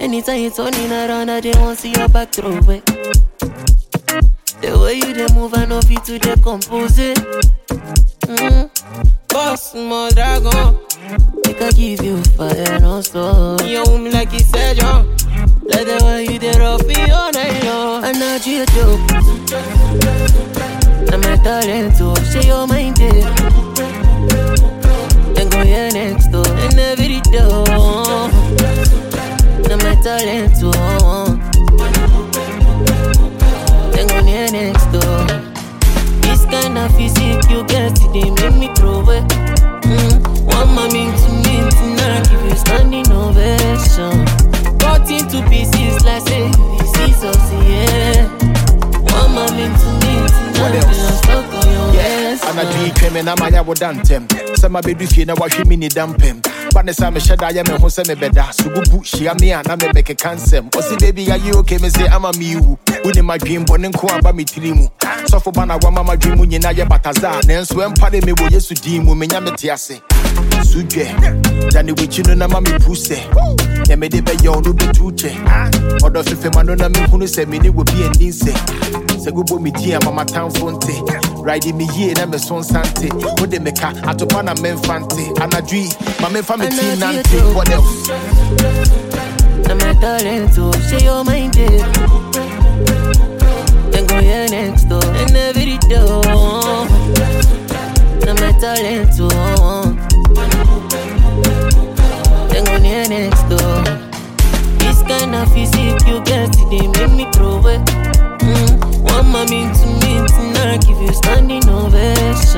Anytime you turning around, I just want see your back throw it. The way you dey move, I know fit to decompose it. Boss, my dragon. Make I give you fire, no stop. You hold me like you said, yo. Like the way you did rough me all night long. And now you do. I'm a talent to share your mind there. Then go here next door and every door. I'm a talent to. Then go here next door. This kind of physique you get today make me throw it. One mommy to me tonight, give you standing ovation. Cut into pieces like say pieces of the air. One mommy to me tonight, I'm stuck on your ass. And I drink him and I'm a dantem. Some of baby fee now wash me ni dampem. But the same shed I am a hose me beda. So good she am me and I make a cancer. What's the baby? Are you okay? Me say I'm a me who. Within my dream, born and co about me trimu. So for bana wa mama dream when you na ya bataza. Then swim party me wo yesu di mu me nyametiase. Suje, Danny which you know na mami pussy. Ya me de be yo no be tuche. Odo fife mano na me hunu se me ni wo bi endinse. Se go bo mi tia mama town fonte. Riding me here na me son sante. Wo de meka atopa na me mfante. Anadwi, ma me fa me teen nante. What else? I'm a talent to share your mind there. Then go here next door and every door. I'm a talent to. Then go here next door. This kind of physique you get today make me throw it. One mommy to me tonight, give you standing ovation.